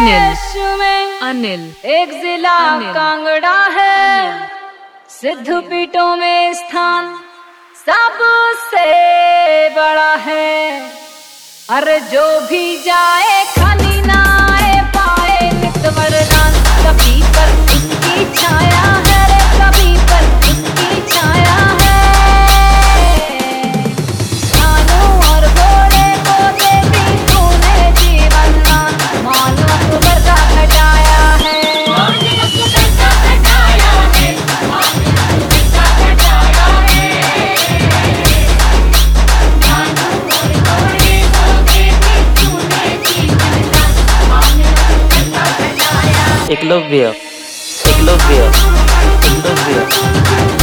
प्रदेश में अनिल एक जिला कांगड़ा है, सिद्ध पीठों में स्थान सबसे बड़ा है। अरे जो भी जाए खाली ना आए पाए नित वरदान, कभी पर उसकी छाया है रे, कभी पर उसकी छाया है। भानु और घोड़े को देवी तूने जीवन दान, मान अकबर का घटाया है। एकलव्य एकलव्य एकलव्य